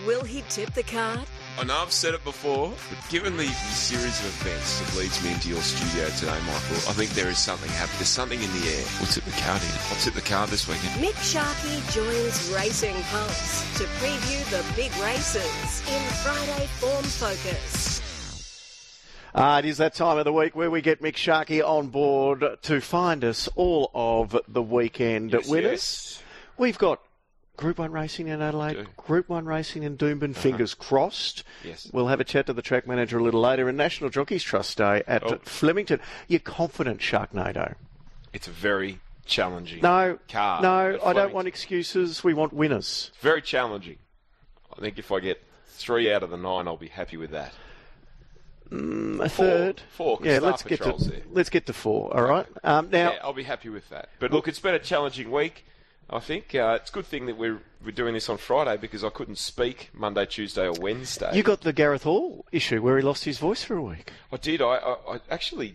Will he tip the card? I know I've said it before, but given the series of events that leads me into your studio today, Michael, I think there is something happening. There's something in the air. We'll tip the card in. I'll tip the card this weekend. Mick Sharkey joins Racing Pulse to preview the big races in Friday Form Focus. It is that time of the week where we get Mick Sharkey on board to find us all of the weekend winners. Yes. We've got Group 1 racing in Adelaide, Group 1 racing in Doomben, fingers crossed. Yes. We'll have a chat to the track manager a little later. And National Jockeys Trust Day at Flemington. You're confident, Sharknado? It's a very challenging car. No, I don't want excuses. We want winners. Very challenging. I think if I get 3 out of the 9, I'll be happy with that. A third. Four. Yeah, let's get to 4, all right? Now, I'll be happy with that. But look, it's been a challenging week. I think it's a good thing that we're doing this on Friday because I couldn't speak Monday, Tuesday or Wednesday. You got the Gareth Hall issue where he lost his voice for a week. I did. I actually...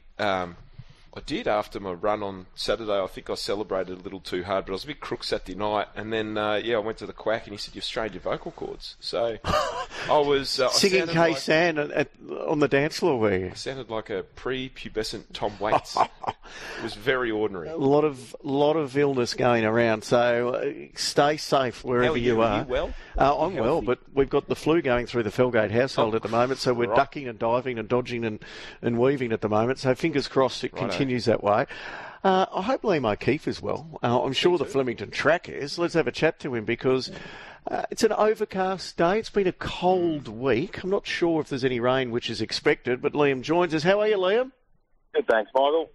I did after my run on Saturday. I think I celebrated a little too hard, but I was a bit crook Saturday night. And then, I went to the quack and he said, "You've strained your vocal cords." So I was... singing K-San on the dance floor, were you? I sounded like a pre-pubescent Tom Waits. It was very ordinary. A lot of illness going around, so stay safe wherever you are. Are you well? I'm well, but we've got the flu going through the Felgate household at the moment, so we're ducking and diving and dodging and weaving at the moment. So fingers crossed it continues that way. I hope Liam O'Keefe is well. I'm sure the Flemington track is. Let's have a chat to him because it's an overcast day. It's been a cold week. I'm not sure if there's any rain which is expected, but Liam joins us. How are you, Liam? Good, thanks, Michael.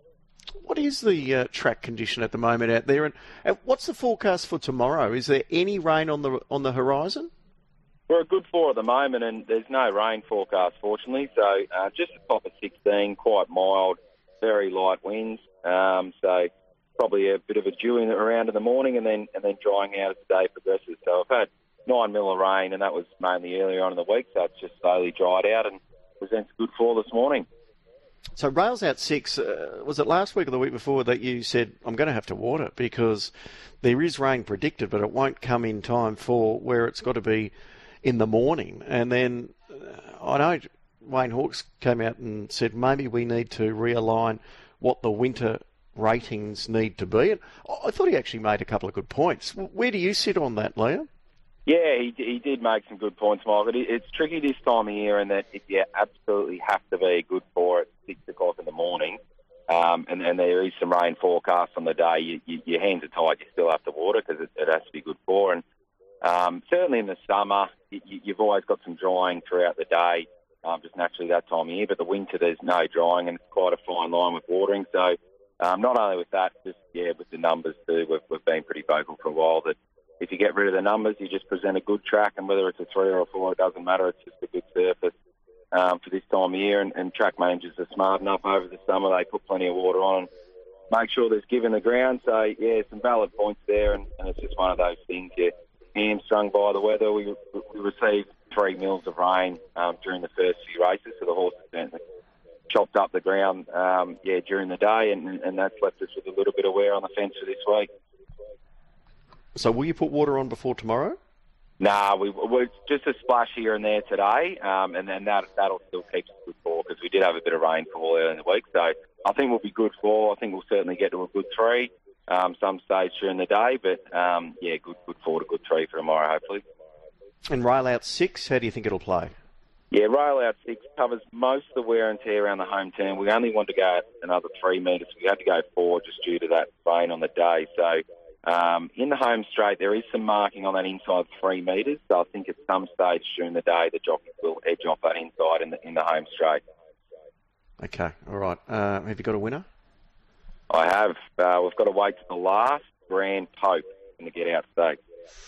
What is the track condition at the moment out there, and what's the forecast for tomorrow? Is there any rain on the horizon? We're a good 4 at the moment, and there's no rain forecast, fortunately. So just a top of 16, quite mild, very light winds. So probably a bit of a dew around in the morning, and then drying out as the day progresses. So I've had 9 mil of rain, and that was mainly earlier on in the week. So it's just slowly dried out and presents a good 4 this morning. So Rails Out 6, was it last week or the week before that you said, I'm going to have to water because there is rain predicted, but it won't come in time for where it's got to be in the morning? And then I know Wayne Hawkes came out and said maybe we need to realign what the winter ratings need to be. And I thought he actually made a couple of good points. Where do you sit on that, Liam? Yeah, he did make some good points, Mark. It's tricky this time of year in that if you absolutely have to be good for it 6 o'clock in the morning, and there is some rain forecast on the day, your hands are tied. You still have to water because it has to be good for. And certainly in the summer, you've always got some drying throughout the day, just naturally that time of year. But the winter, there's no drying, and it's quite a fine line with watering. So not only with that, just with the numbers too, we've been pretty vocal for a while that if you get rid of the numbers, you just present a good track, and whether it's a 3 or a 4, it doesn't matter. It's just a good surface for this time of year, and track managers are smart enough over the summer. They put plenty of water on and make sure there's give in the ground. So, some valid points there, and it's just one of those things. You're hamstrung by the weather. We received 3 mils of rain during the first few races, so the horses certainly chopped up the ground during the day, and that's left us with a little bit of wear on the fence for this week. So will you put water on before tomorrow? Nah, we just a splash here and there today, and then that'll still keep us good for because we did have a bit of rainfall earlier in the week. So I think we'll be good for. I think we'll certainly get to a good 3 some stage during the day, but good 4 to good 3 for tomorrow, hopefully. And Rail Out 6, how do you think it'll play? Yeah, Rail Out 6 covers most of the wear and tear around the home turn. We only want to go another 3 metres. We had to go 4 just due to that rain on the day. So in the home straight, there is some marking on that inside 3 metres. So I think at some stage during the day, the jockeys will edge off that inside in the home straight. Okay, all right. Have you got a winner? I have. We've got to wait to the last Grand Pope in the Get Out Stakes.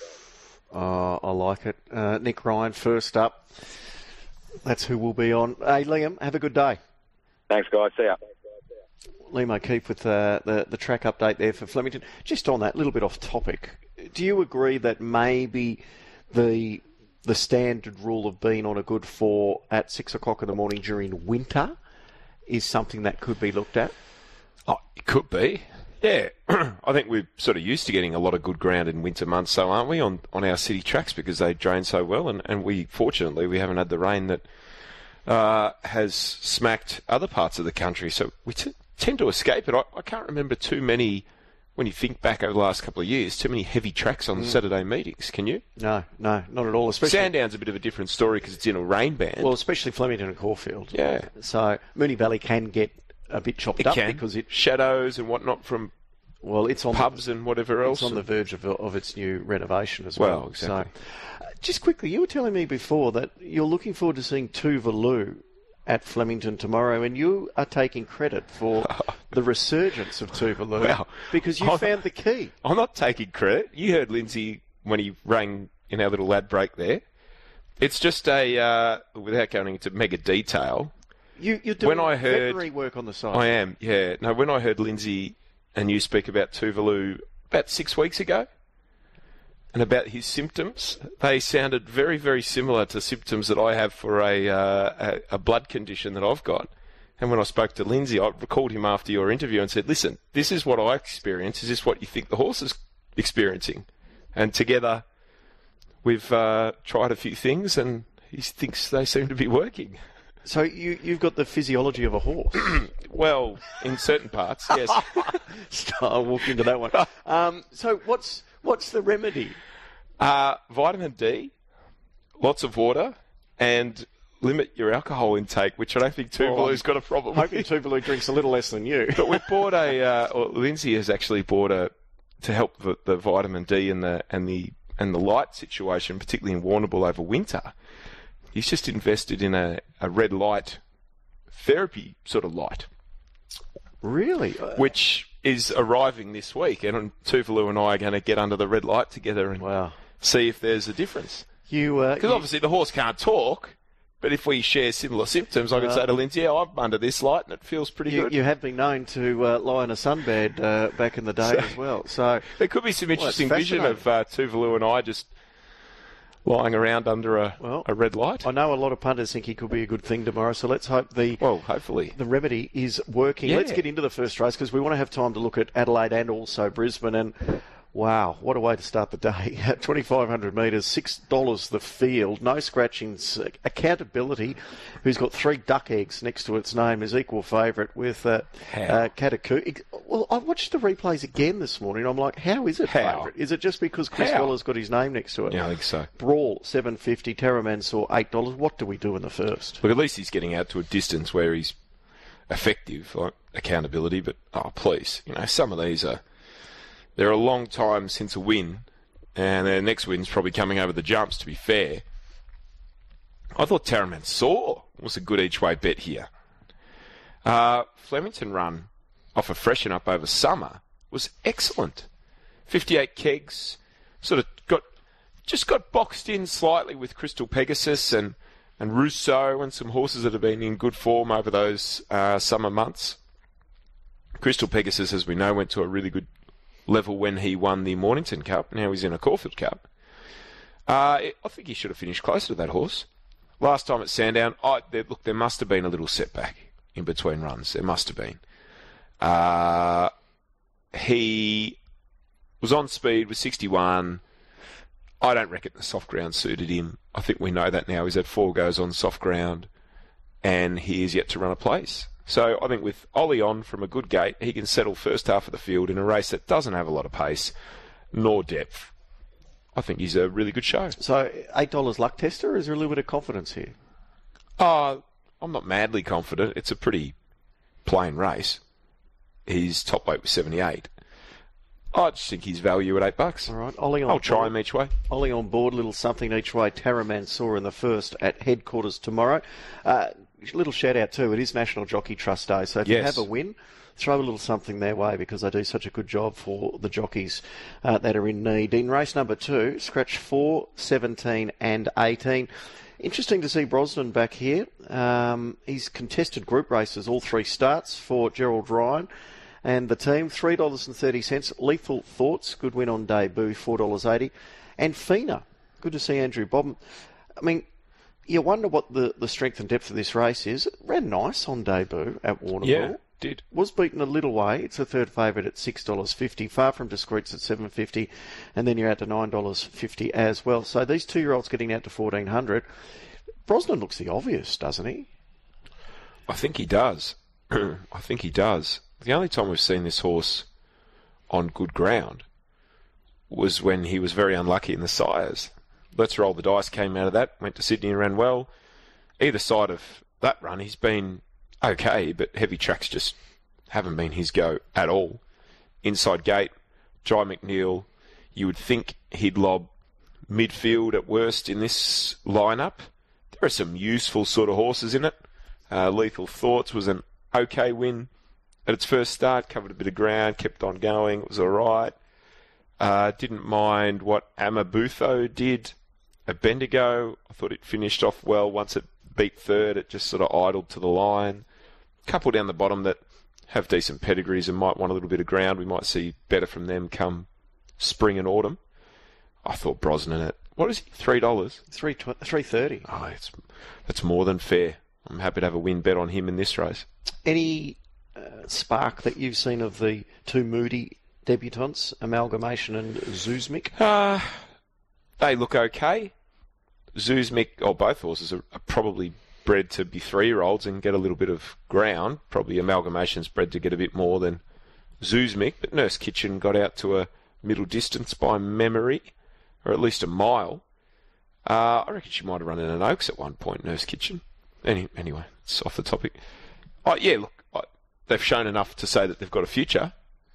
Oh, I like it. Nick Ryan first up. That's who will be on. Hey, Liam, have a good day. Thanks, guys. See ya. Liam O'Keefe with the track update there for Flemington. Just on that, little bit off topic, do you agree that maybe the standard rule of being on a good 4 at 6 o'clock in the morning during winter is something that could be looked at? Oh, it could be. Yeah, I think we're sort of used to getting a lot of good ground in winter months, so aren't we, on our city tracks, because they drain so well, and we, fortunately, we haven't had the rain that has smacked other parts of the country, so we tend to escape it. I can't remember too many, when you think back over the last couple of years, too many heavy tracks on Saturday meetings, can you? No, not at all. Especially Sandown's a bit of a different story because it's in a rain band. Well, especially Flemington and Caulfield. Yeah. So Moonee Valley can get a bit chopped up because it shadows and whatnot from it's on pubs and whatever else. It's on the verge of its new renovation as well. Well, exactly. So, just quickly, you were telling me before that you're looking forward to seeing Tuvalu at Flemington tomorrow, and you are taking credit for the resurgence of Tuvalu because you found the key. I'm not taking credit. You heard Lindsay when he rang in our little ad break there. It's just without going into mega detail. You're doing veterinary work on the side. I am, yeah. No, when I heard Lindsay and you speak about Tuvalu about 6 weeks ago and about his symptoms, they sounded very, very similar to symptoms that I have for a blood condition that I've got. And when I spoke to Lindsay, I called him after your interview and said, listen, this is what I experience. Is this what you think the horse is experiencing? And together we've tried a few things and he thinks they seem to be working. So you've got the physiology of a horse. Well, in certain parts, yes. I'll walk into that one. So what's the remedy? Vitamin D, lots of water, and limit your alcohol intake, which I don't think Tuvalu's got a problem with. Hoping Tuvalu drinks a little less than you. But we've bought Lindsay has actually bought to help the vitamin D and the light situation, particularly in Warrnambool over winter. He's just invested in a red light therapy sort of light. Really? Which is arriving this week. And Tuvalu and I are going to get under the red light together and see if there's a difference. Because obviously the horse can't talk, but if we share similar symptoms, I could say to Lindsay, I'm under this light and it feels pretty good. You have been known to lie in a sunbed back in the day as well. So there could be some interesting vision of Tuvalu and I just lying around under a red light. I know a lot of punters think he could be a good thing tomorrow, so let's hope hopefully the remedy is working. Yeah. Let's get into the first race because we want to have time to look at Adelaide and also Brisbane. And wow, what a way to start the day. 2,500 metres, $6 the field, no scratchings. Accountability, who's got 3 duck eggs next to its name, is equal favourite with Kataku. Well, I watched the replays again this morning. I'm like, how is it favourite? Is it just because Chris Weller's got his name next to it? Yeah, I think so. Brawl, $7.50, Terra Mansour, $8. What do we do in the first? Look, at least he's getting out to a distance where he's effective, like accountability, but, please, some of these are... They're a long time since a win, and their next win's probably coming over the jumps, to be fair. I thought Terra Mansour was a good each-way bet here. Flemington run off a freshen up over summer was excellent. 58 kegs, sort of got boxed in slightly with Crystal Pegasus and Rousseau and some horses that have been in good form over those summer months. Crystal Pegasus, as we know, went to a really good level when he won the Mornington Cup. Now he's in a Caulfield Cup. I think he should have finished closer to that horse. Last time at Sandown, there must have been a little setback in between runs. There must have been. He was on speed with 61. I don't reckon the soft ground suited him. I think we know that now. He's had 4 goes on soft ground, and he is yet to run a place. So I think with Ollie on from a good gate, he can settle first half of the field in a race that doesn't have a lot of pace nor depth. I think he's a really good show. So $8 luck tester, or is there a little bit of confidence here? I'm not madly confident. It's a pretty plain race. His top weight was 78. I just think he's value at $8. All right, Ollie on I'll try him each way. Ollie on board, little something each way. Terra Mansour in the first at headquarters tomorrow. Little shout out too, it is National Jockey Trust Day, so if you have a win, throw a little something their way because they do such a good job for the jockeys that are in need. In race number 2, scratch 4, 17 and 18. Interesting to see Brosnan back here. He's contested group races, all 3 starts for Gerald Ryan and the team. $3.30. Lethal Thoughts, good win on debut, $4.80. And Fina, good to see Andrew Bobbin. I mean, you wonder what the strength and depth of this race is. It ran nice on debut at Warrnambool. did. Was beaten a little way. It's a third favourite at $6.50. Far From Discreet's at $7.50, and then you're out to $9.50 as well. So these 2-year-olds getting out to $1,400. Brosnan looks the obvious, doesn't he? I think he does. I think he does. The only time we've seen this horse on good ground was when he was very unlucky in the sires. Let's Roll the Dice came out of that, went to Sydney and ran well. Either side of that run, he's been okay, but heavy tracks just haven't been his go at all. Inside Gate, Jai McNeil, you would think he'd lob midfield at worst in this lineup. There are some useful sort of horses in it. Lethal Thoughts was an okay win at its first start, covered a bit of ground, kept on going, it was alright. Didn't mind what Amabutho did at Bendigo. I thought it finished off well. Once it beat third, it just sort of idled to the line. A couple down the bottom that have decent pedigrees and might want a little bit of ground. We might see better from them come spring and autumn. I thought Brosnan at, what is he, $3? $3.30. Oh, that's more than fair. I'm happy to have a win bet on him in this race. Any spark that you've seen of the two Moody debutants, Amalgamation and Zuzmik? They look okay. Zuzmik, or both horses, are probably bred to be 3-year-olds and get a little bit of ground. Probably Amalgamation's bred to get a bit more than Zuzmik, but Nurse Kitchen got out to a middle distance by memory, or at least a mile. I reckon she might have run in an Oaks at one point, Nurse Kitchen. Anyway, it's off the topic. Yeah, look, they've shown enough to say that they've got a future,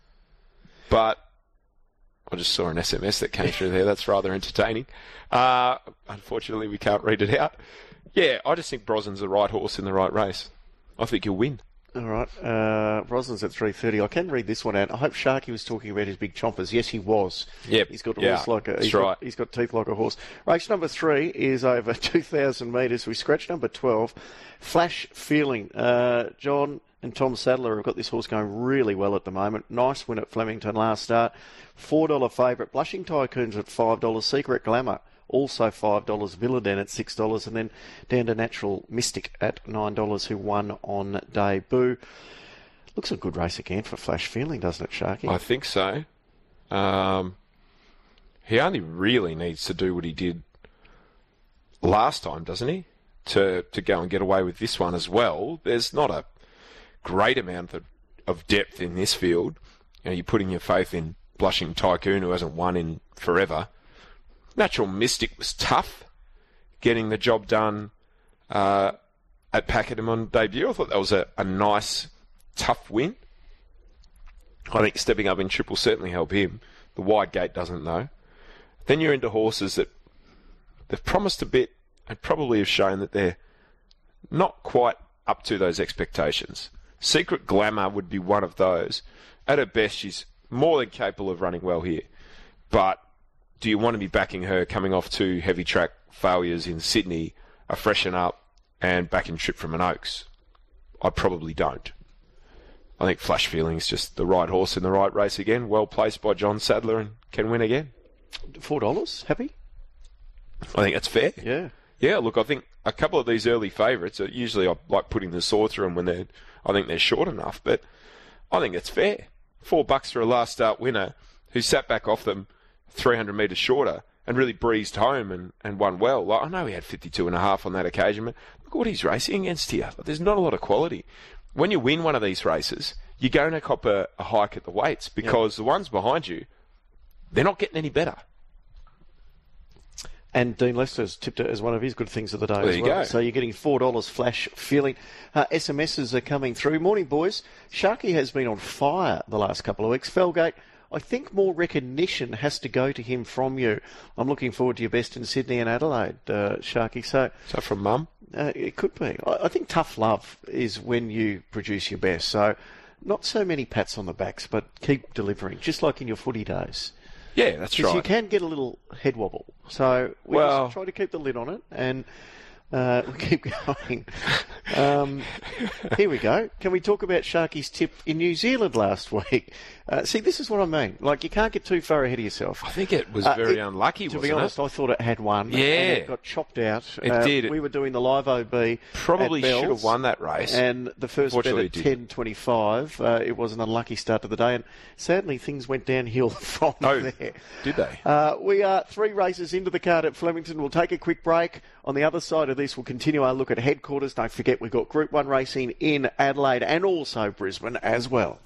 but I just saw an SMS that came through there. That's rather entertaining. Unfortunately, we can't read it out. Yeah, I just think Brosnan's the right horse in the right race. I think he'll win. All right. Brosnan's at $3.30. I can read this one out. I hope Sharky was talking about his big chompers. Yes, he was. Yep. He's got a horse like a... He's got teeth like a horse. Race number 3 is over 2,000 metres. We scratch number 12. Flash Feeling. John and Tom Sadler have got this horse going really well at the moment. Nice win at Flemington last start. $4 favourite. Blushing Tycoon's at $5. Secret Glamour also $5. Villadin at $6. And then down to Natural Mystic at $9, who won on debut. Looks a good race again for Flash Feeling, doesn't it, Sharky? I think so. He only really needs to do what he did last time, doesn't he? To go and get away with this one as well. There's not a great amount of depth in this field. You know, you're putting your faith in Blushing Tycoon, who hasn't won in forever. Natural Mystic was tough, getting the job done at Pakenham on debut. I thought that was a nice, tough win. I think stepping up in triple certainly helped him. The wide gate doesn't, though. Then you're into horses that they've promised a bit and probably have shown that they're not quite up to those expectations. Secret Glamour would be one of those. At her best, she's more than capable of running well here. But do you want to be backing her coming off 2 heavy track failures in Sydney, a freshen up, and back in trip from an Oaks? I probably don't. I think Flash Feeling is just the right horse in the right race again, well placed by John Sadler, and can win again. $4, happy? I think that's fair. Yeah. Yeah, look, I think a couple of these early favourites, usually I like putting the saw through them when I think they're short enough, but I think it's fair. $4 for a last start winner who sat back off them 300 metres shorter and really breezed home and won well. Like, I know he had 52.5 on that occasion, but look what he's racing against here. There's not a lot of quality. When you win one of these races, you're going to cop a hike at the weights because the ones behind you, they're not getting any better. And Dean Lester's tipped it as one of his good things of the day as well. There you go. So you're getting $4 Flash Feeling. SMSs are coming through. Morning, boys. Sharky has been on fire the last couple of weeks. Felgate, I think more recognition has to go to him from you. I'm looking forward to your best in Sydney and Adelaide, Sharky. So is that from Mum? It could be. I think tough love is when you produce your best. So not so many pats on the backs, but keep delivering, just like in your footy days. Yeah, that's right. Because you can get a little head wobble. So we just try to keep the lid on it and we keep going. Here we go. Can we talk about Sharky's tip in New Zealand last week? See, this is what I mean. Like, you can't get too far ahead of yourself. I think it was very unlucky, To wasn't be honest, it? I thought it had one. Yeah. And it got chopped out. It did. We were doing the Live OB. Probably at Bells, should have won that race. And the first bet Unfortunately, at it didn't. 10.25, it was an unlucky start to the day. And sadly, things went downhill from there. Did they? We are 3 races into the card at Flemington. We'll take a quick break. On the other side of this, we'll continue our look at headquarters. Don't forget, we've got Group 1 racing in Adelaide and also Brisbane as well.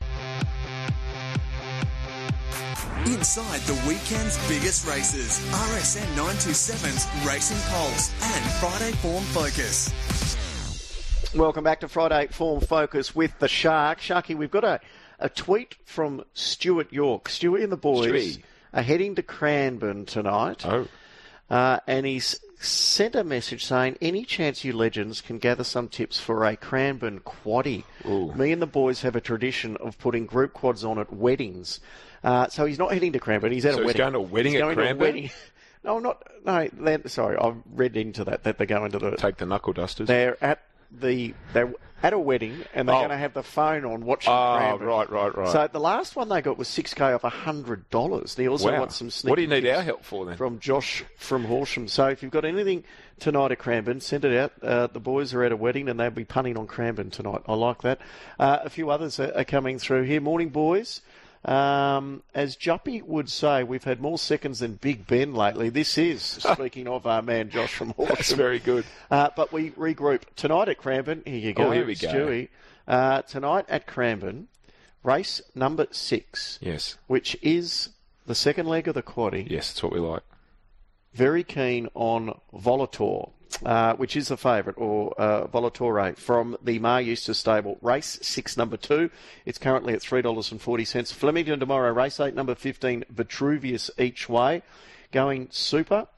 Inside the weekend's biggest races, RSN 927's Racing Pulse and Friday Form Focus. Welcome back to Friday Form Focus with the Shark. Sharky, we've got a tweet from Stuart York. Stuart and the boys Stewie. are heading to Cranbourne tonight. Oh. And he's sent a message saying, any chance you legends can gather some tips for a Cranbourne quaddie? Ooh. Me and the boys have a tradition of putting group quads on at weddings. So he's not heading to Cranbourne, he's at a So he's wedding. going to a wedding He's at going to a Cranbourne? wedding. No, not. No, sorry, I've read into that they're going to the. Take the knuckle dusters. They're at a wedding and they're Oh. going to have the phone on watching Oh, Cranbourne. right. So the last one they got was $6K off $100. They also Wow. want some sneaky What do you need tips our help for then? from Josh from Horsham. So if you've got anything tonight at Cranbourne, send it out. The boys are at a wedding and they'll be punning on Cranbourne tonight. I like that. A few others are coming through here. Morning, boys. As Juppy would say, we've had more seconds than Big Ben lately. This is, speaking of our man Josh from Horsham. That's very good. But we regroup tonight at Cranbourne. Here you go. Oh, here we go. Stewie. Tonight at Cranbourne, race number 6, Yes. which is the second leg of the quaddie. Yes, that's what we like. Very keen on Volator, which is the favourite, or Volatore, from the Mar Eustace stable. Race 6, number 2. It's currently at $3.40. Flemington tomorrow, race 8, number 15, Vitruvius each way. Going super.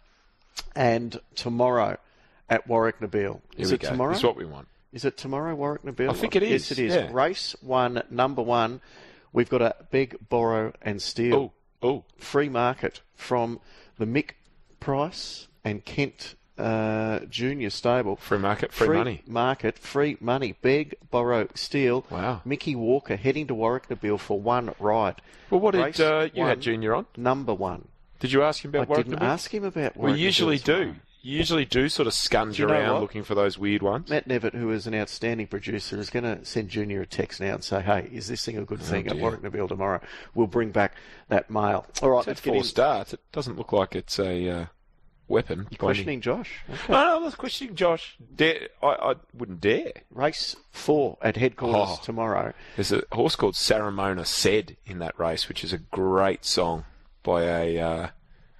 And tomorrow at Warwick Nabil. Is Here we it go. tomorrow? That's what we want. Is it tomorrow, Warwick Nabil? I think it Yes, is, it is. yeah. Race 1, number 1. We've got a Beg, Borrow and Steal. Oh. Free market from the Mick Price and Kent Junior stable. Free market, free money. Market, free money. Beg, Borrow, Steal. Wow. Mickey Walker heading to Warwick Nabil for one ride. Well, what Race did you 1, had Junior on? Number 1. Did you ask him about I Warwick didn't Nabil? ask him about We Warwick usually Nabil do. tomorrow. You usually do sort of scunge Do you know around what? looking for those weird ones. Matt Nevitt, who is an outstanding producer, is going to send Junior a text now and say, hey, is this thing a good thing at dear. Warwick Nabil tomorrow? We'll bring back that mail. All right, It's let's at get 4 in. starts. It doesn't look like it's a weapon. You're questioning Josh? Okay. No, I'm not questioning Josh. I wouldn't dare. Race 4 at headquarters Oh. tomorrow. There's a horse called Saramona Said in that race, which is a great song by a...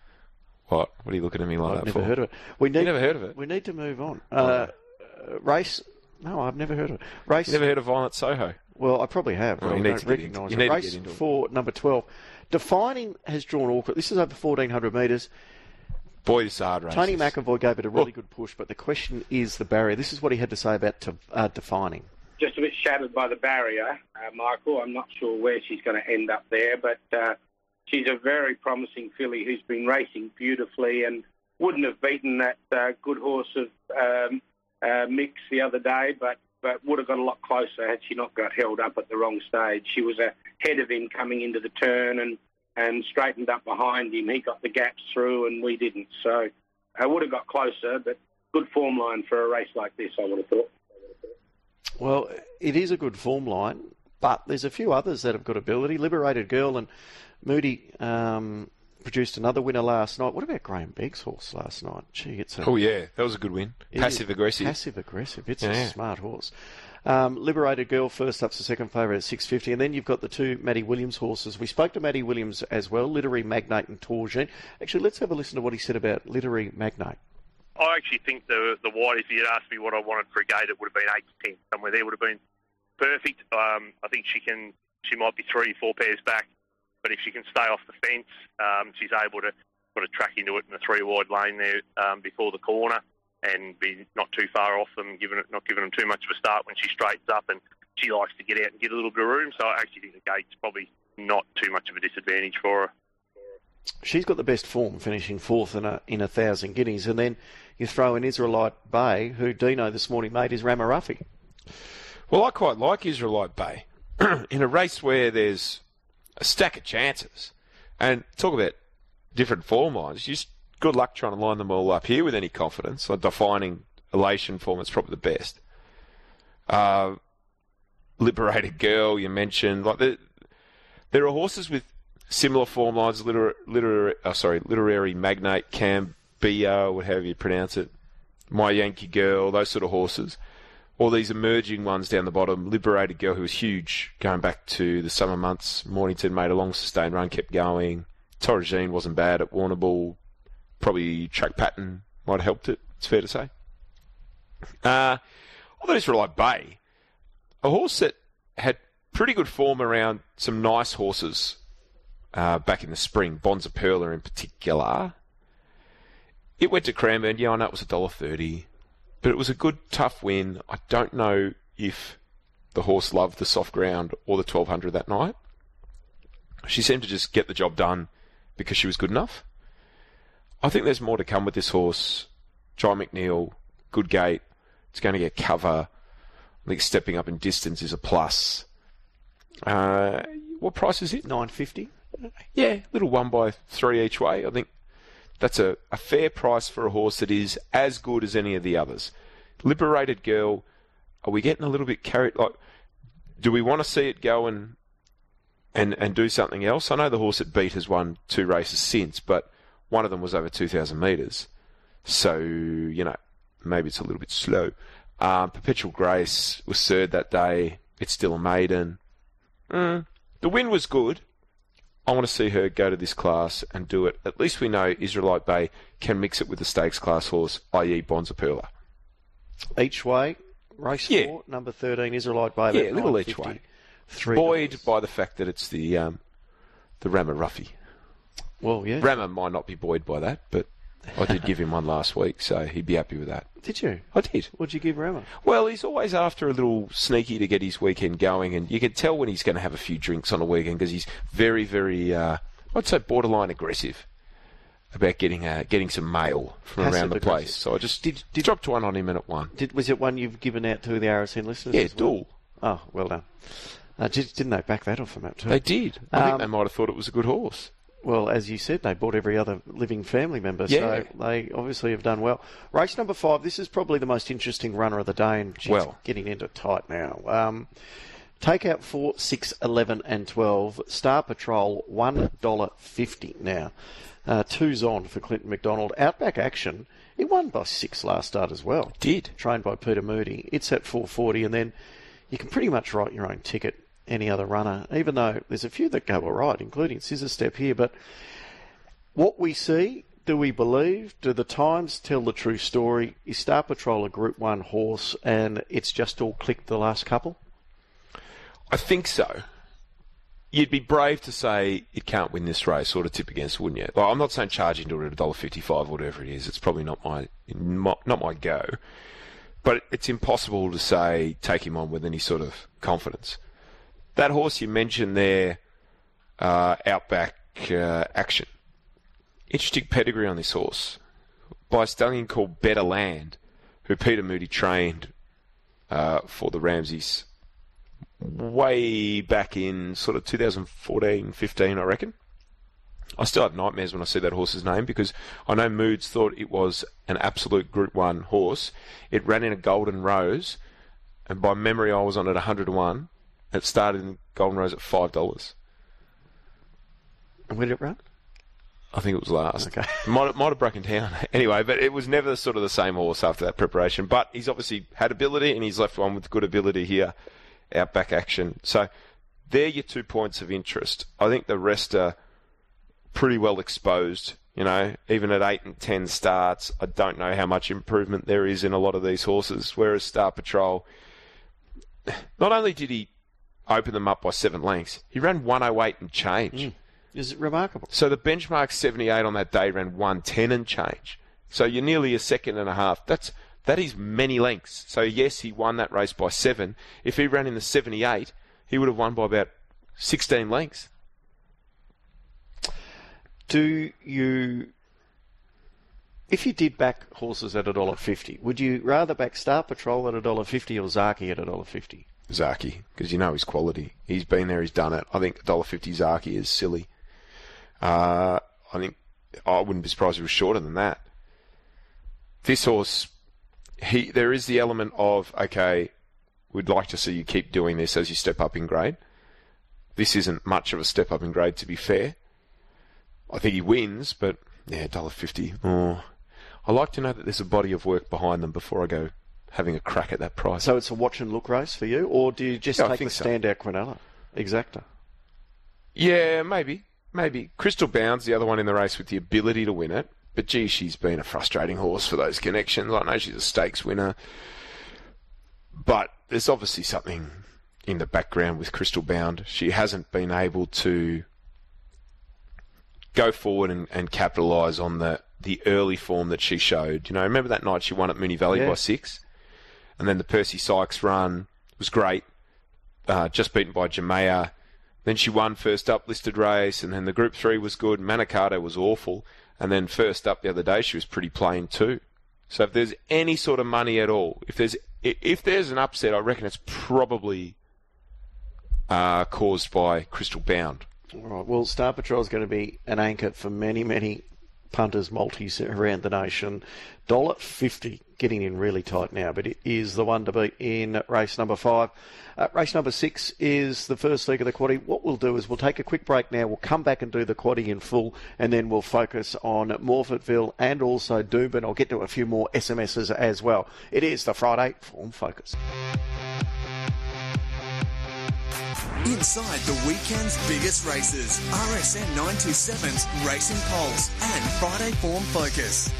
What are you looking at me like I've that never for? heard of it. We need, You never heard of it? We need to move on. Race... No, I've never heard of it. Race... You never heard of Violent Soho? Well, I probably have, but Oh, I you need don't to get into- recognise you it. need to Race get into it. 4, number 12. Defining has drawn awkward. This is over 1,400 metres. Boy, this is a hard race. Tony McAvoy gave it a really good push, but the question is the barrier. This is what he had to say about Defining. Just a bit shattered by the barrier, Michael. I'm not sure where she's going to end up there, but she's a very promising filly who's been racing beautifully and wouldn't have beaten that good horse of Mix the other day, but would have got a lot closer had she not got held up at the wrong stage. She was ahead of him coming into the turn and straightened up behind him. He got the gaps through and we didn't. So I would have got closer, but good form line for a race like this, I would have thought. Well, it is a good form line, but there's a few others that have got ability. Liberated Girl and Moody produced another winner last night. What about Graham Begg's horse last night? Gee, it's a... Oh, yeah. That was a good win. It is Passive-aggressive. Passive-aggressive. It's Yeah. a smart horse. Liberated Girl first up's the second favourite at $6.50, and then you've got the two Matty Williams horses. We spoke to Matty Williams as well, Literary Magnate and Torgine. Actually, let's have a listen to what he said about Literary Magnate. I actually think the wide, if you'd asked me what I wanted for a gate, it would have been 8 to 10. Somewhere there would have been perfect. I think she might be 3-4 pairs back, but if she can stay off the fence, she's able to sort of track into it in the 3-wide lane there before the corner and be not too far off them, not giving them too much of a start when she straightens up, and she likes to get out and get a little bit of room. So I actually think the gate's probably not too much of a disadvantage for her. She's got the best form, finishing fourth in 1,000 guineas, and then you throw in Israelite Bay, who Dino this morning made his Ramaruffi. Well, I quite like Israelite Bay. In a race where there's a stack of chances. And talk about different form lines. Just good luck trying to line them all up here with any confidence. Like defining elation form is probably the best. Liberated Girl, you mentioned. Like there are horses with similar form lines. Literary Magnate, Cambia, whatever you pronounce it. My Yankee Girl, those sort of horses. All these emerging ones down the bottom. Liberated Girl, who was huge going back to the summer months. Mornington made a long sustained run, kept going. Torregine wasn't bad at Warrnambool. Probably track pattern might have helped it, it's fair to say. All those were like Bay. A horse that had pretty good form around some nice horses back in the spring, Bonza Perla in particular. It went to Cranbourne. Yeah, I know it was $1.30, but it was a good, tough win. I don't know if the horse loved the soft ground or the 1200 that night. She seemed to just get the job done because she was good enough. I think there's more to come with this horse. John McNeil, good gate. It's going to get cover. I think stepping up in distance is a plus. What price is it? $9.50. Yeah, little 1x3 each way. I think that's a fair price for a horse that is as good as any of the others. Liberated Girl, are we getting a little bit carried? Like, do we want to see it go and do something else? I know the horse at Beat has won 2 races since, but one of them was over 2,000 metres. So, maybe it's a little bit slow. Perpetual Grace was third that day. It's still a maiden. The win was good. I want to see her go to this class and do it. At least we know Israelite Bay can mix it with the stakes class horse, i.e. Bonza Perla. Each way, race 4, number 13, Israelite Bay. Yeah, a little each way. Buoyed by the fact that it's the Rammer Ruffy. Well, yeah. Rammer might not be buoyed by that, but I did give him one last week, so he'd be happy with that. Did you? I did. What'd you give Rammer? Well, he's always after a little sneaky to get his weekend going, and you can tell when he's going to have a few drinks on a weekend because he's very, very, I'd say borderline aggressive about getting some mail from Passive around the aggressive. place. So I just dropped one on him and it won. Was it one you've given out to the RSN listeners? Yeah, as well? Duel. Oh, well done. Didn't they back that off from that too? They did. I think they might have thought it was a good horse. Well, as you said, they bought every other living family member, so they obviously have done well. Race number 5, this is probably the most interesting runner of the day, and she's getting into tight now. Take out 4, 6, 11 and 12. Star Patrol, $1.50 now. 2's on for Clinton McDonald. Outback Action, it won by 6 last start as well. Did. Trained by Peter Moody. It's at $4.40, and then you can pretty much write your own ticket. Any other runner, even though there's a few that go all right, including Scissor Step here. But what we see, do we believe? Do the times tell the true story? Is Star Patrol a Group 1 horse and it's just all clicked the last couple? I think so. You'd be brave to say it can't win this race or to tip against, wouldn't you? Like, I'm not saying charge into it at $1.55 or whatever it is. It's probably not my go. But it's impossible to say take him on with any sort of confidence. That horse you mentioned there, Outback Action. Interesting pedigree on this horse. By a stallion called Better Land, who Peter Moody trained for the Ramseys way back in sort of 2014-15, I reckon. I still have nightmares when I see that horse's name because I know Moods thought it was an absolute Group 1 horse. It ran in a Golden Rose, and by memory I was on at 100-1. It started in Golden Rose at $5. And where did it run? I think it was last. Okay. Might have broken down. Anyway, but it was never sort of the same horse after that preparation. But he's obviously had ability, and he's left one with good ability here, Outback Action. So they're your 2 points of interest. I think the rest are pretty well exposed. Even at 8 and 10 starts, I don't know how much improvement there is in a lot of these horses. Whereas Star Patrol, not only did he open them up by 7 lengths, he ran 108 and change. Is it remarkable? So the benchmark 78 on that day ran 110 and change. So you're nearly a second and a half. That is many lengths. So yes, he won that race by 7. If he ran in the 78, he would have won by about 16 lengths. If you did back horses at $1.50, would you rather back Star Patrol at $1.50 or Zaki at $1.50? Zaki, because you know his quality. He's been there, he's done it. I think $1.50 Zaki is silly. I think I wouldn't be surprised if it was shorter than that. This horse, there is the element of, okay, we'd like to see you keep doing this as you step up in grade. This isn't much of a step up in grade, to be fair. I think he wins, but yeah, $1.50. Oh, I like to know that there's a body of work behind them before I go having a crack at that price. So it's a watch and look race for you, or do you just take the standout Quinella? Exacta. Yeah, maybe. Crystal Bound's the other one in the race with the ability to win it, but gee, she's been a frustrating horse for those connections. I know she's a stakes winner, but there's obviously something in the background with Crystal Bound. She hasn't been able to go forward and capitalise on the early form that she showed. You know, remember that night she won at Moonee Valley by 6? And then the Percy Sykes run was great, just beaten by Jamea. Then she won first up listed race, and then the Group 3 was good. Manicato was awful. And then first up the other day, she was pretty plain too. So if there's any sort of money at all, if there's an upset, I reckon it's probably caused by Crystal Bound. All right. Well, Star Patrol is going to be an anchor for many, many punters, multis around the nation. $1.50 getting in really tight now, but it is the one to beat in race number 5. Race number 6 is the first leg of the quaddie. What we'll do is we'll take a quick break now. We'll come back and do the quaddie in full, and then we'll focus on Morphettville and also Doomben. I'll get to a few more SMSs as well. It is the Friday Form Focus. Inside the weekend's biggest races, RSN 927's Racing Pulse and Friday Form Focus.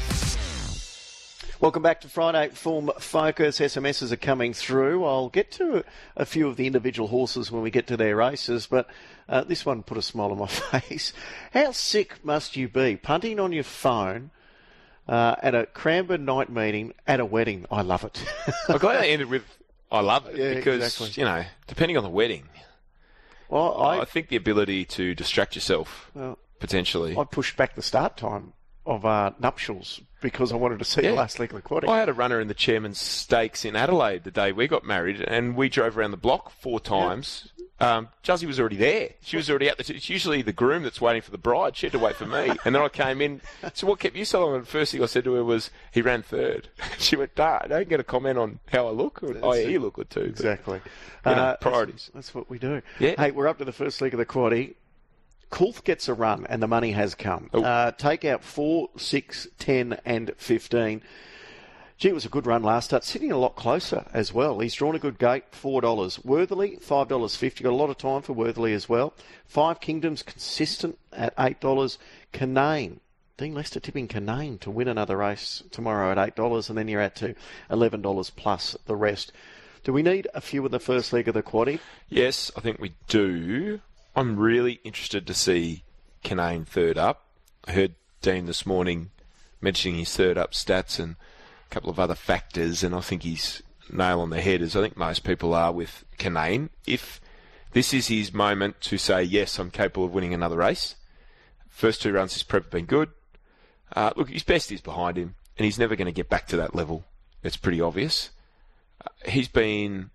Welcome back to Friday Form Focus. SMSs are coming through. I'll get to a few of the individual horses when we get to their races, but this one put a smile on my face. How sick must you be punting on your phone at a Cranbourne night meeting at a wedding? I love it. I'm glad they ended with I love it, yeah, because, exactly. You know, depending on the wedding, well, I think the ability to distract yourself, potentially. I pushed back the start time of nuptials because I wanted to see the last leg of the quaddie. I had a runner in the Chairman's Stakes in Adelaide the day we got married, and we drove around the block 4 times. Juzzy was already there. She was already at it's usually the groom that's waiting for the bride. She had to wait for me. And then I came in. So what kept you so long? And the first thing I said to her was, he ran third. She went, I don't get a comment on how I look. Or, you look good too. Exactly. Priorities. That's what we do. Yeah. Hey, we're up to the first leg of the quaddie. Coolth gets a run, and the money has come. Take out 4, 6, 10 and 15. Gee, it was a good run last start. Sitting a lot closer as well. He's drawn a good gate, $4. Worthily, $5.50. Got a lot of time for Worthily as well. 5 Kingdoms, consistent at $8. Canaan. Dean Lester tipping Canaan to win another race tomorrow at $8, and then you're out to $11 plus the rest. Do we need a few in the first leg of the quaddie? Yes, I think we do. I'm really interested to see Canaan third up. I heard Dean this morning mentioning his third up stats and a couple of other factors, and I think he's nail on the head, as I think most people are with Canaan. If this is his moment to say, yes, I'm capable of winning another race. First 2 runs his prep have been good. Look, his best is behind him, and he's never going to get back to that level. It's pretty obvious. He's been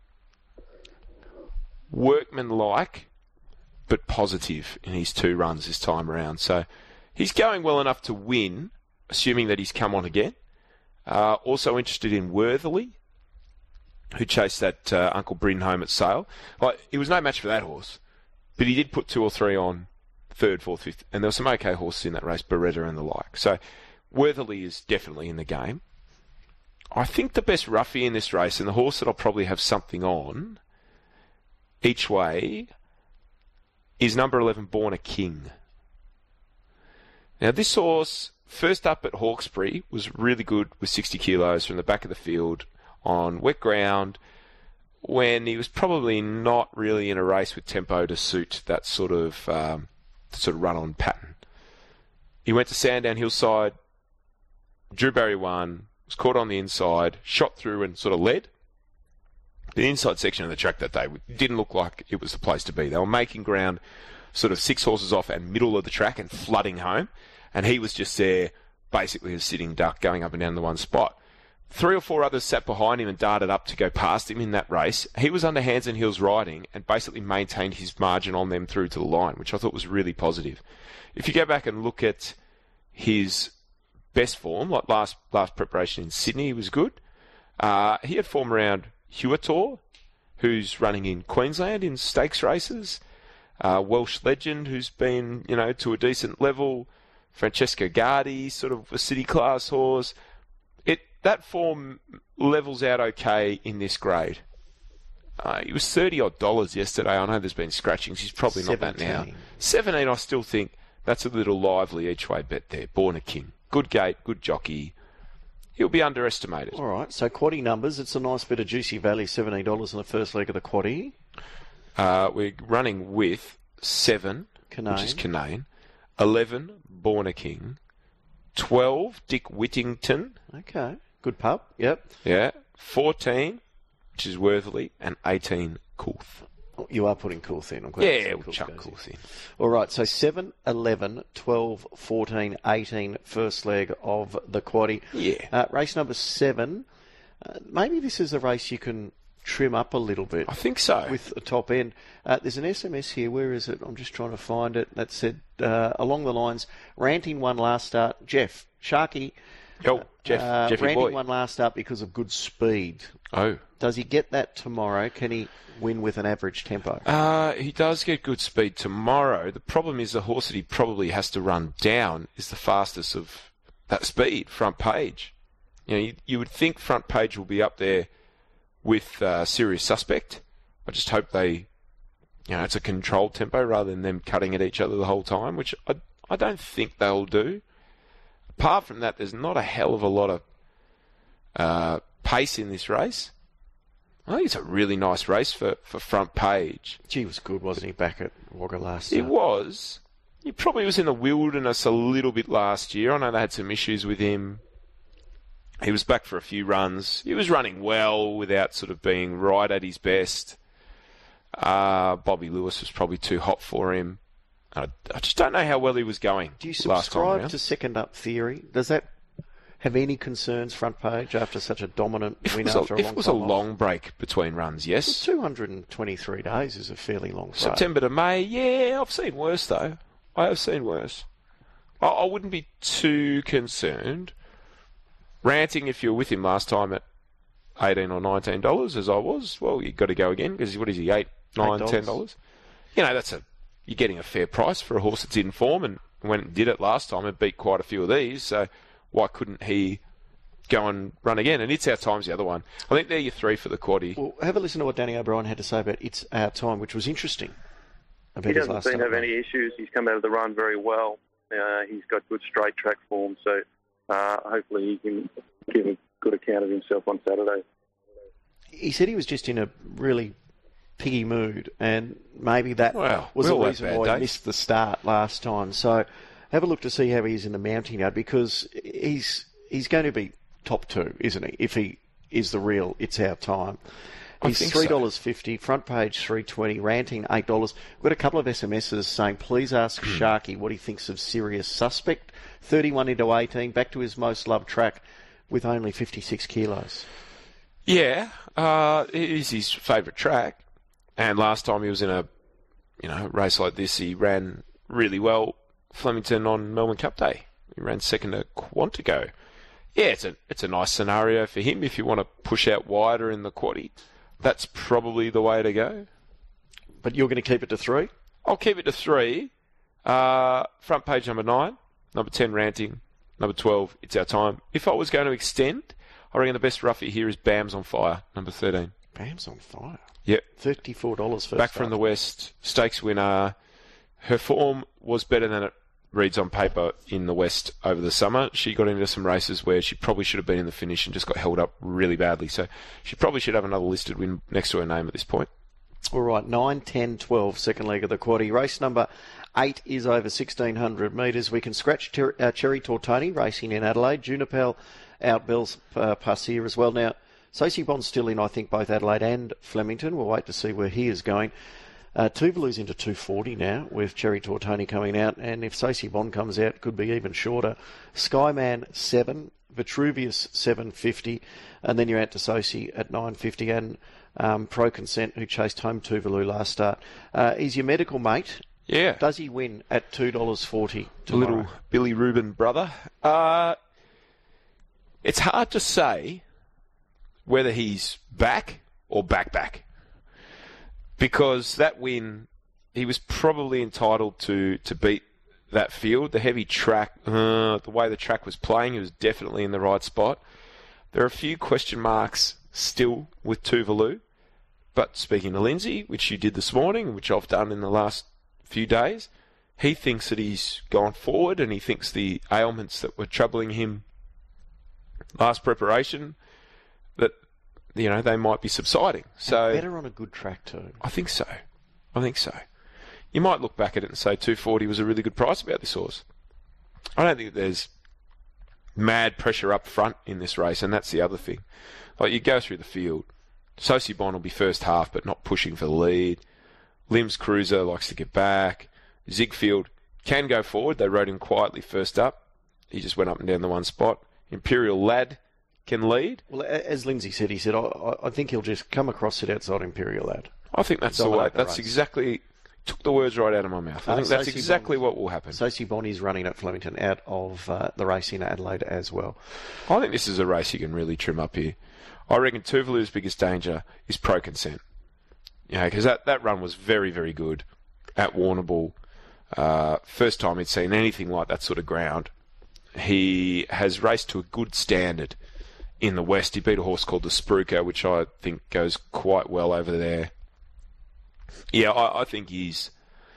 workmanlike, but positive in his 2 runs this time around. So he's going well enough to win, assuming that he's come on again. Also interested in Worthily, who chased that Uncle Bryn home at Sale. It was no match for that horse, but he did put 2 or 3 on 3rd, 4th, 5th, and there were some okay horses in that race, Beretta and the like. So Worthily is definitely in the game. I think the best roughie in this race, and the horse that I'll probably have something on each way, is number 11, Born a King. Now, this horse, first up at Hawkesbury, was really good with 60 kilos from the back of the field on wet ground when he was probably not really in a race with tempo to suit that sort of run-on pattern. He went to Sandown Hillside, drew barrier 1, was caught on the inside, shot through and sort of led. The inside section of the track that day didn't look like it was the place to be. They were making ground sort of 6 horses off and middle of the track and flooding home. And he was just there basically as sitting duck going up and down the one spot. 3 or 4 others sat behind him and darted up to go past him in that race. He was under hands and heels riding and basically maintained his margin on them through to the line, which I thought was really positive. If you go back and look at his best form, like last preparation in Sydney, he was good. He had form around Huator, who's running in Queensland in stakes races. Welsh legend, who's been, to a decent level. Francesco Gardi, sort of a city class horse. That form levels out okay in this grade. He was $30 yesterday. I know there's been scratchings. He's probably not that now. 17, I still think that's a little lively each way bet there. Born a King. Good gate, good jockey. He'll be underestimated. All right, so quaddie numbers. It's a nice bit of juicy value, $17 in the first leg of the quaddie. We're running with 7, which is Canaan, 11, Born a King, 12, Dick Whittington. Okay, good pup, yep. Yeah, 14, which is Worthley, and 18, Coolth. You are putting Coolth in. I'm glad we'll chuck Coolth in. All right, so 7, 11, 12, 14, 18, first leg of the quaddie. Yeah. Race number 7, maybe this is a race you can trim up a little bit. I think so. With the top end. There's an SMS here. Where is it? I'm just trying to find it. That said, along the lines, Ranting won last start. Jeff, Sharky. Yo, Jeffy Ranting boy. won last start because of good speed. Oh. Does he get that tomorrow? Can he win with an average tempo? He does get good speed tomorrow. The problem is the horse that he probably has to run down is the fastest of that speed, Front Page. You would think Front Page will be up there with Serious Suspect. I just hope it's a controlled tempo rather than them cutting at each other the whole time, which I don't think they'll do. Apart from that, there's not a hell of a lot of pace in this race. I think it's a really nice race for Front Page. Gee, he was good, wasn't he, back at Wagga last It time? was. He probably was in the wilderness a little bit last year. I know they had some issues with him. He was back for a few runs. He was running well without sort of being right at his best. Bobby Lewis was probably too hot for him. I just don't know how well he was going. Do you last time subscribe around. to Second Up Theory? Does that have any concerns, Front Page, after such a dominant win after a long time? If it was a long break between runs, yes. 223 days is a fairly long break. September to May, yeah, I've seen worse though. I have seen worse. I wouldn't be too concerned. Ranting, if you were with him last time at $18 or $19, as I was, well, you've got to go again, because what is he, $8, $9, $10? You're getting a fair price for a horse that's in form, and when it did it last time, it beat quite a few of these, so why couldn't he go and run again? And It's Our Time's the other one. I think they're your 3 for the quaddie. Well, have a listen to what Danny O'Brien had to say about It's Our Time, which was interesting. He doesn't seem to have any issues. He's come out of the run very well. He's got good straight track form, so hopefully he can give a good account of himself on Saturday. He said he was just in a really piggy mood, and maybe that was the reason why he missed the start last time. So have a look to see how he is in the mounting yard, because he's going to be top 2, isn't he, if he is the real It's Our Time. He's $3.50, Front Page $3.20, Ranting $8. We've got a couple of SMSs saying, please ask Sharky what he thinks of Serious Suspect. 31 into 18, back to his most loved track with only 56 kilos. Yeah, it is his favourite track. And last time he was in a race like this, he ran really well. Flemington on Melbourne Cup Day. He ran second to Quantico. Yeah, it's a nice scenario for him if you want to push out wider in the quaddie. That's probably the way to go. But you're going to keep it to 3? I'll keep it to 3. Front Page number 9, number 10 Ranting, number 12 It's Our Time. If I was going to extend, I reckon the best roughie here is Bam's on Fire, number 13. Bam's on Fire? Yep. $34 first. Back from the West, stakes winner. Her form was better than it reads on paper in the West over the summer. She got into some races where she probably should have been in the finish and just got held up really badly. So she probably should have another listed win next to her name at this point. All right, 9, 10, 12, second leg of the quaddie. Race number 8 is over 1,600 metres. We can scratch Cherry Tortoni racing in Adelaide. Junipel out Bell's Passier as well. Now, Stacey Bond's still in, I think, both Adelaide and Flemington. We'll wait to see where he is going. Tuvalu's into 240 now with Cherry Tortoni coming out, and if Stacey Bond comes out, it could be even shorter. Skyman 7, Vitruvius 750, and then you add to Sosi at 950, and Pro Consent, who chased home Tuvalu last start. Is your medical mate? Yeah. Does he win at $2.40 tomorrow? Little Billy Rubin brother. It's hard to say whether he's back or back. Because that win, he was probably entitled to beat that field. The heavy track, the way the track was playing, he was definitely in the right spot. There are a few question marks still with Tuvalu. But speaking to Lindsay, which you did this morning, which I've done in the last few days, he thinks that he's gone forward, and he thinks the ailments that were troubling him last preparation, that, you know, they might be subsiding. So better on a good track too. I think so. You might look back at it and say $2.40 was a really good price about this horse. I don't think there's mad pressure up front in this race, and that's the other thing. Like, you go through the field, Sosi Bon will be first half, but not pushing for the lead. Lim's Cruiser likes to get back. Ziegfeld can go forward. They rode him quietly first up. He just went up and down the one spot. Imperial Lad can lead. Well, as Lindsay said, he said, I think he'll just come across it outside Imperial Lad. I think that's the way. That's exactly... Took the words right out of my mouth. I think that's exactly what will happen. Sosi Bon is running at Flemington out of the race in Adelaide as well. I think this is a race you can really trim up here. I reckon Tuvalu's biggest danger is Pro Consent. You know, because that run was very, very good at Warrnambool. First time he'd seen anything like that sort of ground. He has raced to a good standard in the West. He beat a horse called the Spruker, which I think goes quite well over there. Yeah, I think he's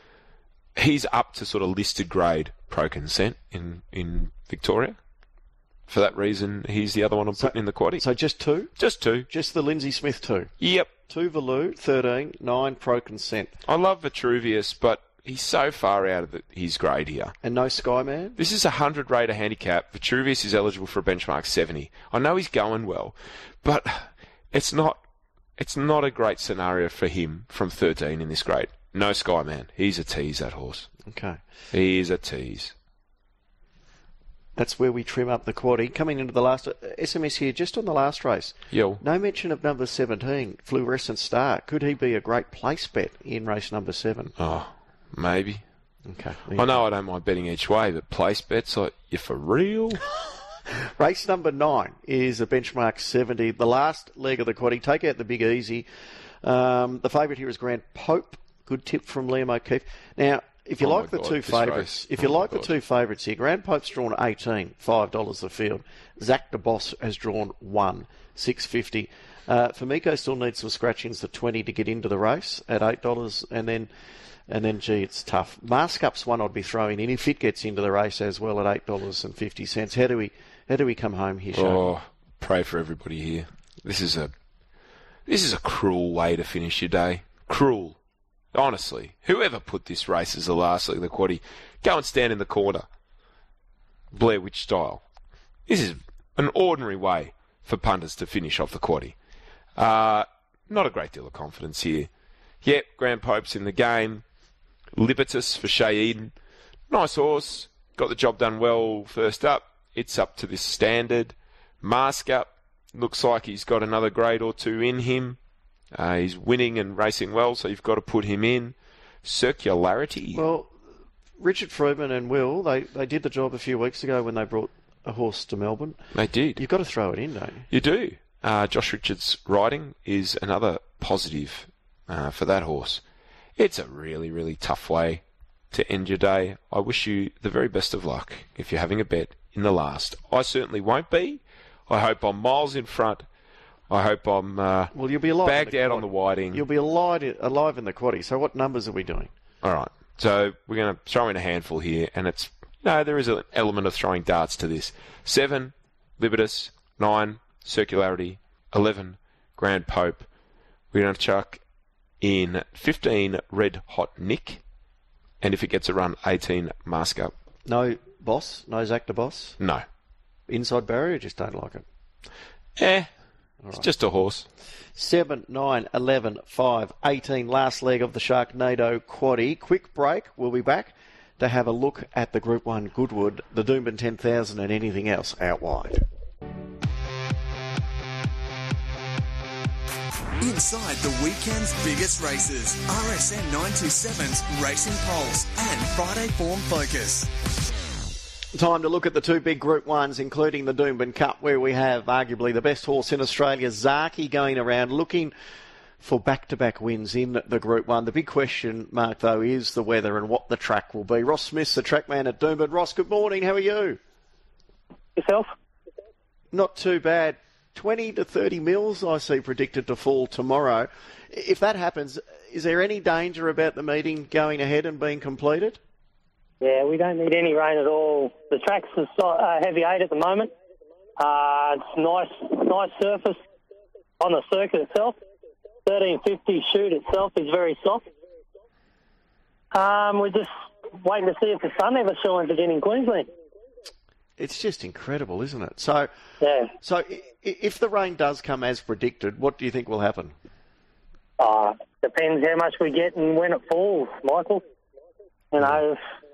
up to sort of listed grade Pro Consent in Victoria. For that reason, he's the other one I'm putting in the quaddie. So just two? Just two. Just the Lindsay Smith two? Yep. Tuvalu, 13, 9 Pro Consent. I love Vitruvius, but he's so far out of his grade here. And no Skyman? This is a 100 rater handicap. Vitruvius is eligible for a benchmark 70. I know he's going well, but it's not a great scenario for him from 13 in this grade. No Skyman. He's a tease, that horse. Okay. He is a tease. That's where we trim up the quaddie. Coming into the last SMS here, just on the last race. Yo. No mention of number 17, Fluorescent Star. Could he be a great place bet in race number 7? Oh, maybe. Okay. I know I don't mind betting each way, but place bets, like, you for real? Race number 9 is a benchmark 70. The last leg of the quaddie. Take out the Big Easy. The favourite here is Grand Pope. Good tip from Liam O'Keefe. Now, if you like the two favourites, the two favourites here, Grand Pope's drawn 18, $5 the field. Zach de Boss has drawn 1, $6.50. Famiko still needs some scratchings to 20 to get into the race at $8, and then gee, it's tough. Maskup's one I'd be throwing in if it gets into the race as well at $8.50. How do we come home here, Shane? Oh, pray for everybody here. This is a cruel way to finish your day. Cruel. Honestly, whoever put this race as the last leg of the quaddie, go and stand in the corner. Blair Witch style. This is an ordinary way for punters to finish off the quaddie. Not a great deal of confidence here. Yep, Grand Pope's in the game. Libertus for Shea Eden. Nice horse. Got the job done well first up. It's up to this standard. Maskup looks like he's got another grade or two in him. He's winning and racing well, so you've got to put him in. Circularity. Well, Richard Freeman and Will, they did the job a few weeks ago when they brought a horse to Melbourne. They did. You've got to throw it in, don't you? You do. Josh Richards' riding is another positive for that horse. It's a really, really tough way to end your day. I wish you the very best of luck if you're having a bet in the last. I certainly won't be. I hope I'm miles in front. I hope I'm you'll be alive bagged out on the whiting. You'll be alive in the quaddie. So what numbers are we doing? All right. So we're going to throw in a handful here, and there is an element of throwing darts to this. 7, Libertus. 9, Circularity. 11, Grand Pope. We're going to chuck in 15, Red Hot Nick. And if it gets a run, 18, Mask Up. No Boss? No Zach de Boss? No. Inside barrier, just don't like it? It's just a horse. 7, 9, 11, 5, 18. Last leg of the Sharknado quaddie. Quick break. We'll be back to have a look at the Group 1 Goodwood, the Doomben 10,000 and anything else out wide. Inside the weekend's biggest races, RSN 927's Racing Pulse and Friday Form Focus. Time to look at the two big Group 1s, including the Doomben Cup, where we have arguably the best horse in Australia, Zaaki, going around looking for back-to-back wins in the Group 1. The big question mark, though, is the weather and what the track will be. Ross Smith's the trackman at Doomben. Ross, good morning. How are you? Yourself? Not too bad. 20 to 30 mils, I see, predicted to fall tomorrow. If that happens, is there any danger about the meeting going ahead and being completed? Yeah, we don't need any rain at all. The track's a heavy 8 at the moment. It's nice surface on the circuit itself. 1350 shoot itself is very soft. We're just waiting to see if the sun ever shines again in Queensland. It's just incredible, isn't it? So, yeah. So if the rain does come as predicted, what do you think will happen? Depends how much we get and when it falls, Michael. You know,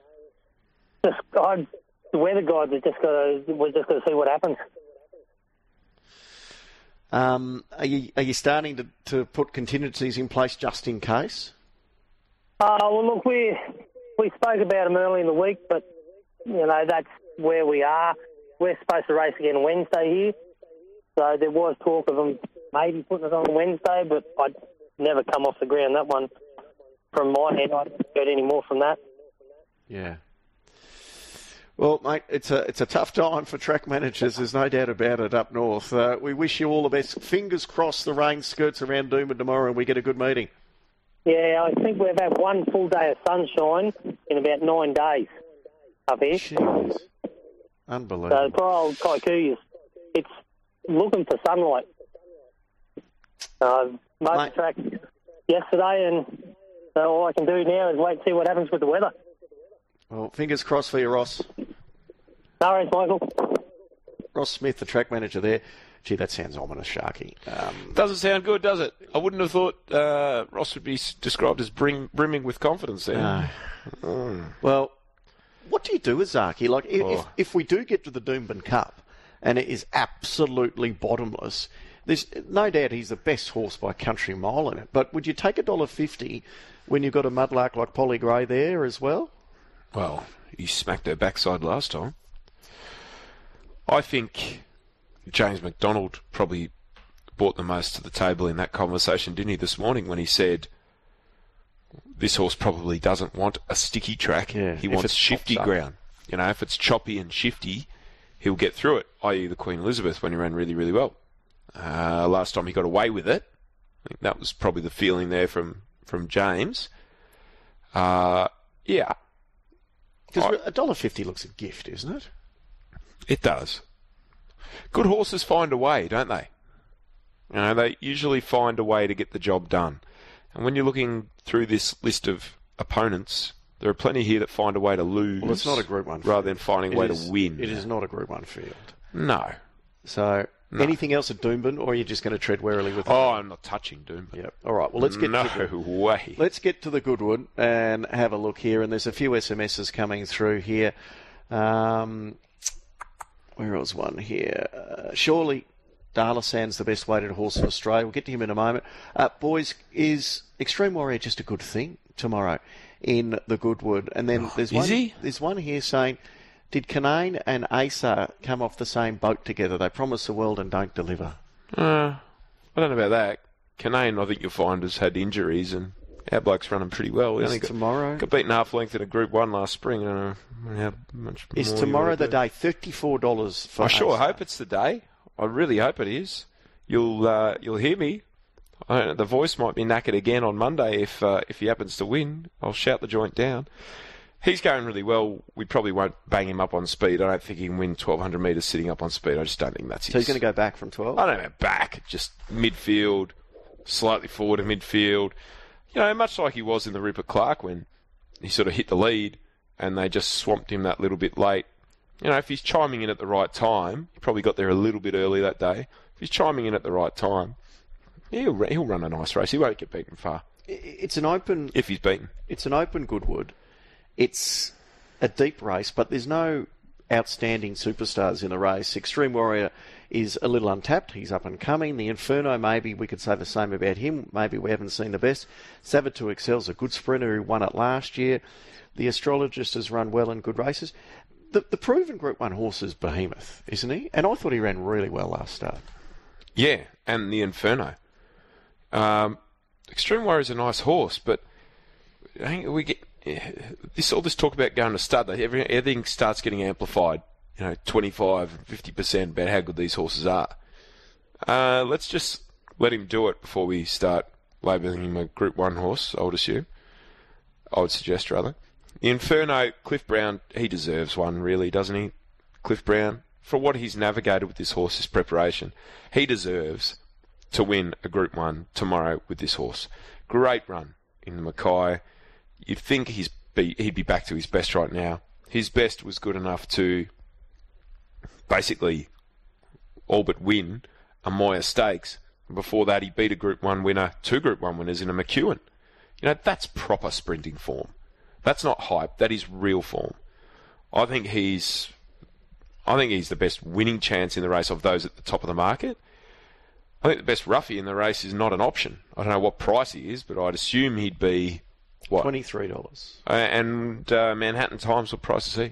the weather guys we're just got to see what happens. Are you starting to put contingencies in place just in case? Well, look, we spoke about them early in the week, but you know that's where we are. We're supposed to race again Wednesday here, so there was talk of them maybe putting it on Wednesday, but I'd never come off the ground. That one, from my head, I haven't heard any more from that. Yeah. Well, mate, it's a tough time for track managers. There's no doubt about it up north. We wish you all the best. Fingers crossed the rain skirts around Doomben tomorrow and we get a good meeting. Yeah, I think we've had one full day of sunshine in about 9 days up here. Jeez. Unbelievable. So poor old Kaiku, it's looking for sunlight. Most of the track yesterday, and so all I can do now is wait and see what happens with the weather. Well, fingers crossed for you, Ross. No worries, Michael. Ross Smith, the track manager there. Gee, that sounds ominous, Sharky. Doesn't sound good, does it? I wouldn't have thought Ross would be described as brimming with confidence there. No. Well, what do you do with Zaaki? Like, if we do get to the Doomben Cup and it is absolutely bottomless, there's no doubt he's the best horse by a country mile in it. But would you take $1.50 when you've got a mudlark like Polly Gray there as well? Well, you smacked her backside last time. I think James McDonald probably brought the most to the table in that conversation, didn't he, this morning when he said this horse probably doesn't want a sticky track. Yeah, he wants shifty ground. You know, if it's choppy and shifty, he'll get through it, i.e. the Queen Elizabeth when he ran really, really well. Last time he got away with it. I think that was probably the feeling there from James. Yeah. Because $1.50 looks a gift, isn't it? It does. Good horses find a way, don't they? You know, they usually find a way to get the job done. And when you're looking through this list of opponents, there are plenty here that find a way to lose. Well, it's not a Group 1 field. Rather than finding a way to win. It is not a Group 1 field. No. So, anything else at Doomben, or are you just going to tread warily with it? Oh, I'm not touching Doomben. Yep. All right, well, let's get Let's get to the Goodwood and have a look here. And there's a few SMSs coming through here. Where was one here? Surely Darlasand's the best weighted horse in Australia. We'll get to him in a moment. Boys, is Extreme Warrior just a good thing tomorrow in the Goodwood? And then there's one here saying, did Canaan and Asa come off the same boat together? They promise the world and don't deliver. I don't know about that. Canaan, I think you'll find, has had injuries, and our bloke's running pretty well. Is tomorrow? Got beaten half length in a Group 1 last spring. I don't know how much is more tomorrow the day? $34 for I sure Asa. hope it's the day. I really hope it is. You'll hear me. The voice might be knackered again on Monday if he happens to win. I'll shout the joint down. He's going really well. We probably won't bang him up on speed. I don't think he can win 1,200 metres sitting up on speed. I just don't think that's So he's going to go back from 12? I don't know, back. Just midfield, slightly forward of midfield. You know, much like he was in the Rupert Clark when he sort of hit the lead and they just swamped him that little bit late. You know, if he's chiming in at the right time, he probably got there a little bit early that day. If he's chiming in at the right time, he'll run a nice race. He won't get beaten far. It's an open... If he's beaten. It's an open Goodwood. It's a deep race, but there's no outstanding superstars in the race. Extreme Warrior is a little untapped. He's up and coming. The Inferno, maybe we could say the same about him. Maybe we haven't seen the best. Savatu Excel's a good sprinter who won it last year. The Astrologist has run well in good races. The proven Group 1 horse is Behemoth, isn't he? And I thought he ran really well last start. Yeah, and the Inferno. Extreme Warrior's a nice horse, but I think we get all this talk about going to stud. Everything starts getting amplified. 25, 50% about how good these horses are. Let's just let him do it before we start labelling him a Group 1 horse, I would suggest, rather. The Inferno, Cliff Brown, he deserves one, really, doesn't he? Cliff Brown, for what he's navigated with this horse, his preparation, he deserves to win a Group 1 tomorrow with this horse. Great run in the Mackay. You'd think he'd be back to his best right now. His best was good enough to basically all but win a Moya Stakes. Before that, he beat a Group 1 winner, 2 Group 1 winners in a McEwen. That's proper sprinting form. That's not hype. That is real form. I think he's the best winning chance in the race of those at the top of the market. I think the best roughie in the race is not an option. I don't know what price he is, but I'd assume he'd be, what? $23. And Manhattan Times, what price is he?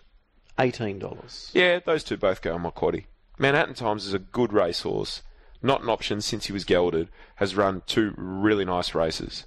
$18. Yeah, those two both go on my quaddie. Manhattan Times is a good racehorse. Not an option since he was gelded. Has run 2 really nice races.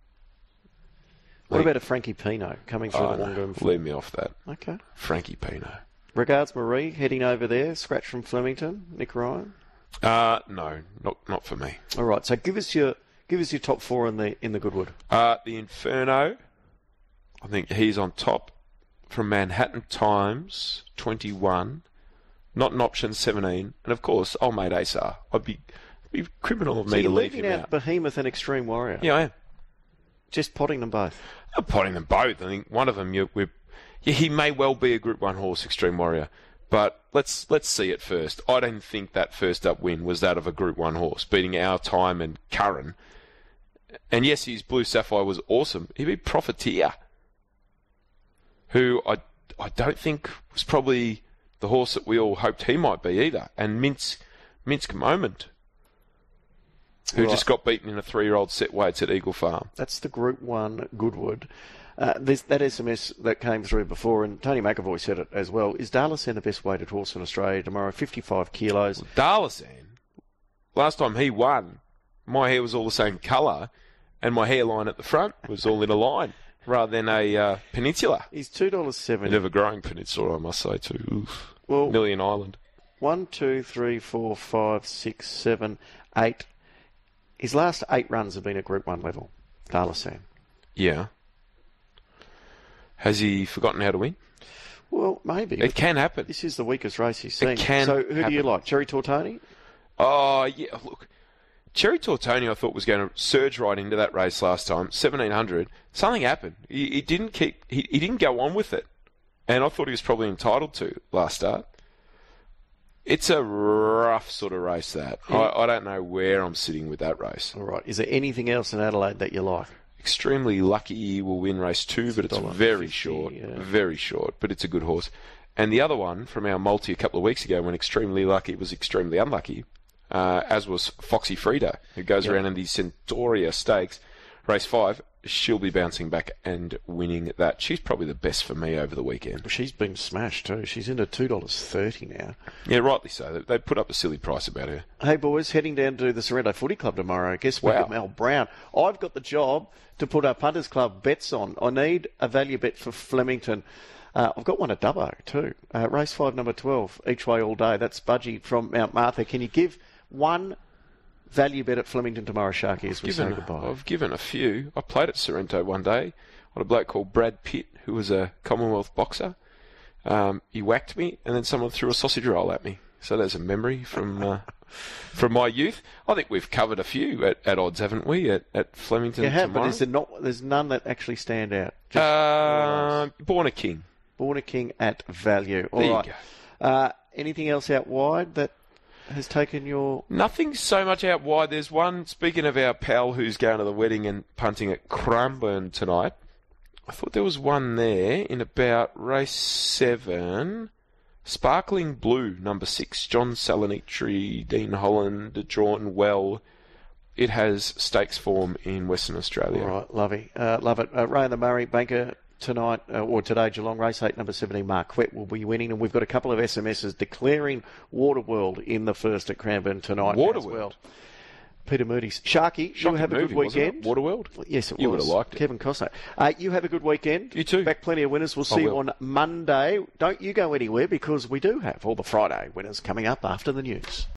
What about a Frankie Pino coming through the Woongoom? Leave me off that. Okay. Frankie Pino. Regards Marie, heading over there, scratch from Flemington, Nick Ryan? No, not for me. All right, so give us your top 4 in the Goodwood. The Inferno, I think he's on top. From Manhattan Times, 21. Not an option, 17. And of course, old mate Asar. I'd be criminal of me to leave him out. Leaving out Behemoth and Extreme Warrior. Yeah, I am. Just potting them both. I'm potting them both. I think one of them, he may well be a Group 1 horse, Extreme Warrior. But let's see it first. I don't think that first up win was that of a Group 1 horse, beating Our Time and Curran. And yes, his Blue Sapphire was awesome. He beat Profiteer, who I don't think was probably the horse that we all hoped he might be either. And Minsk Moment, who just got beaten in a 3-year-old set weights at Eagle Farm. That's the Group 1 Goodwood. There's that SMS that came through before, and Tony McAvoy said it as well. Is Darlasan the best weighted horse in Australia tomorrow? 55 kilos. Well, Darlasan, last time he won, my hair was all the same colour, and my hairline at the front was all in a line, rather than a peninsula. He's $2.70. Never growing peninsula, I must say, too. Oof. Well, Million Island. 1, 2, 3, 4, 5, 6, 7, 8. His last 8 runs have been at Group 1 level. Darlasan. Yeah. Has he forgotten how to win? Well, maybe. It can happen. This is the weakest race he's seen. It can So who happen. do you like? Cherry Tortoni? Oh, yeah, look. Cherry Tortoni, I thought, was going to surge right into that race last time, 1,700. Something happened. He didn't go on with it. And I thought he was probably entitled to last start. It's a rough sort of race, that. Yeah. I don't know where I'm sitting with that race. All right. Is there anything else in Adelaide that you like? Extremely Lucky will win race 2, but it's very short. Yeah. Very short, but it's a good horse. And the other one from our multi a couple of weeks ago when Extremely Lucky was extremely unlucky, as was Foxy Frida, who goes around in the Centauria Stakes. Race 5, she'll be bouncing back and winning that. She's probably the best for me over the weekend. Well, she's been smashed too. She's into $2.30 now. Yeah, rightly so. They put up a silly price about her. Hey, boys, heading down to the Sorrento Footy Club tomorrow. Guess what? Mel Brown. I've got the job to put our Punters Club bets on. I need a value bet for Flemington. I've got one at Dubbo too. Race 5, number 12, each way all day. That's Budgie from Mount Martha. Can you give one value bet at Flemington tomorrow, Sharky, as we say goodbye? I've given a few. I played at Sorrento one day on a bloke called Brad Pitt, who was a Commonwealth boxer. He whacked me, and then someone threw a sausage roll at me. So there's a memory from my youth. I think we've covered a few at odds, haven't we, at Flemington tomorrow? But there's none that actually stand out. Born a King. Born a King at value. All there right. You go. Anything else out wide that has taken your... Nothing so much out wide. There's one, speaking of our pal who's going to the wedding and punting at Cranbourne tonight, I thought there was one there in about race 7, Sparkling Blue, number 6, John Salonitri, Dean Holland, drawn well. It has stakes form in Western Australia. All right, love it. Ray and the Murray Banker tonight, or today, Geelong Race 8, number 17, Marquette will be winning, and we've got a couple of SMSs declaring Waterworld in the first at Cranbourne tonight as well. Peter Moody's. Sharky, you have a good weekend. Waterworld? Yes, it was. You would have liked it. Kevin Costner. You have a good weekend. You too. Back plenty of winners. We'll see you on Monday. Don't you go anywhere, because we do have all the Friday winners coming up after the news.